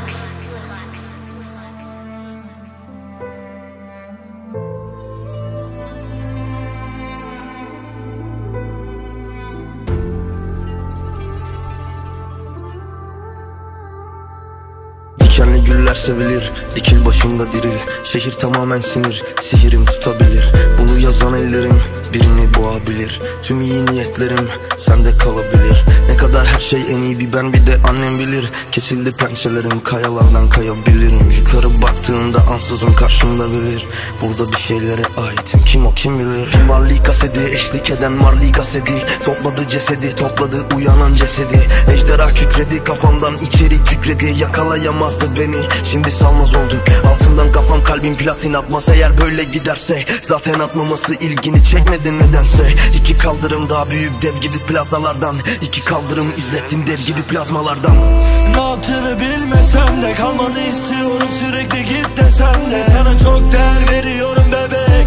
Dikenli güller sevilir, dikil başımda diril. Şehir tamamen sinir, sihirim tutabilir. Bunu yazan ellerim birini boğabilir. Tüm iyi niyetlerim sende kalabilir. Ne kadar her şey en iyi bir ben bir de annem bilir. Kesildi pençelerim, kayalardan kayabilirim. Yukarı baktığımda ansızın karşımda bilir. Burada bir şeylere aitim, kim o kim bilir. Marli kasedi, eşlik eden marli kasedi. Topladı cesedi, topladı uyanan cesedi. Ejderha kükredi, kafamdan içeri kükredi. Yakalayamazdı beni, şimdi salmaz olduk. Altından kafam kalbim platin atmaz eğer böyle giderse. Zaten atmaması ilgini çekmedi nedense. İki kaldırım daha büyük dev gibi plazalardan. İki kaldırım izlettim dev gibi plazmalardan. Ne yaptığını bilmesem de kalmanı istiyorum, sürekli git desem de. Sana çok değer veriyorum bebek,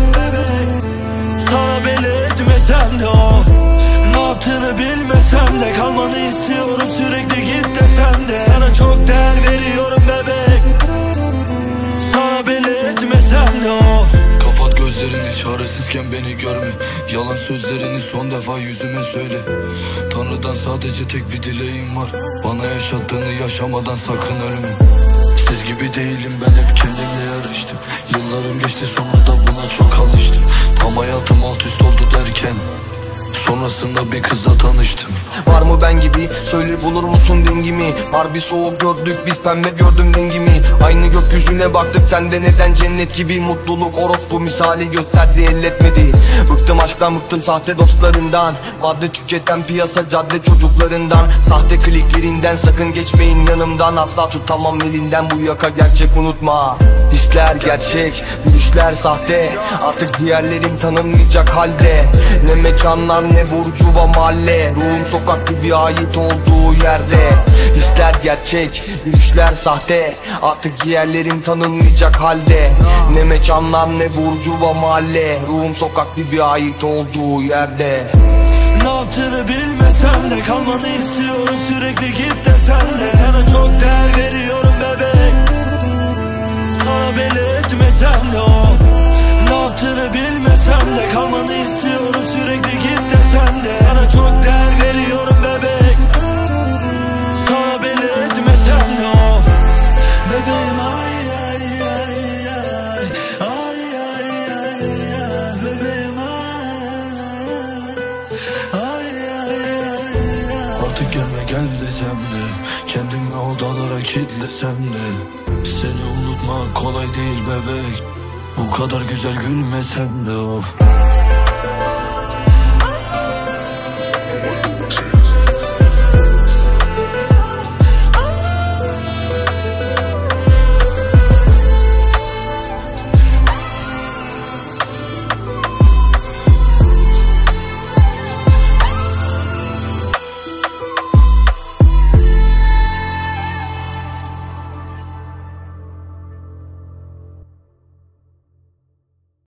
sana belirtmesem de of. Ne yaptığını bilmesem de kalmanı istiyorum, sürekli git desem de. Sana çok değer veriyorum bebek, sana belirtmesem de of. Kapat gözlerini, çaresizken beni görme. Yalan sözlerini son defa yüzüme söyle. Tanrı'dan sadece tek bir dileğim var, bana yaşattığını yaşamadan sakın ölme. Siz gibi değilim, ben hep kendimle yarıştım. Yıllarım geçti, sonunda buna çok alıştım. Tam hayatım alt üst oldu derken sonrasında bir kızla tanıştım. Var mı ben gibi? Söyle bulur musun dengimi? Harbi soğuk gördük biz, pembe gördüm rengimi. Aynı gökyüzüne baktık, sende neden cennet gibi? Mutluluk orospu misali gösterdi, elletmedi. Bıktım aşktan, bıktım sahte dostlarından. Madde tüketen piyasa cadde çocuklarından. Sahte kliklerinden sakın geçmeyin yanımdan. Asla tutamam elinden bu yaka, gerçek unutma. Hisler gerçek, gülüşler sahte. Artık diğerlerim tanınmayacak halde. Ne mekanlar ne burcuva mahalle. Ruhum sokak gibi ait olduğu yerde. Hisler gerçek, gülüşler sahte. Artık ciğerlerim tanınmayacak halde. Ne mekanlar ne burcuva mahalle. Ruhum sokak gibi ait olduğu yerde. Ne yaptığını bilmesem de kalmanı istiyorum, sürekli git desem de. Sana çok değer veriyorum bebek, sana belirtmesem de of. Ne yaptığını bilmesem de kalmanı istiyorum, sürekli git desem de. Sana çok değer veriyorum bebek, sana belirtmesem de of. Bebeğim ay ay ay ay, ay ay ay ay, bebeğim ay ay ay. Artık gelme gel desem de, kendimi odalara kilitlesem de. Seni unutmak kolay değil bebek, bu kadar güzel gülmesem de of.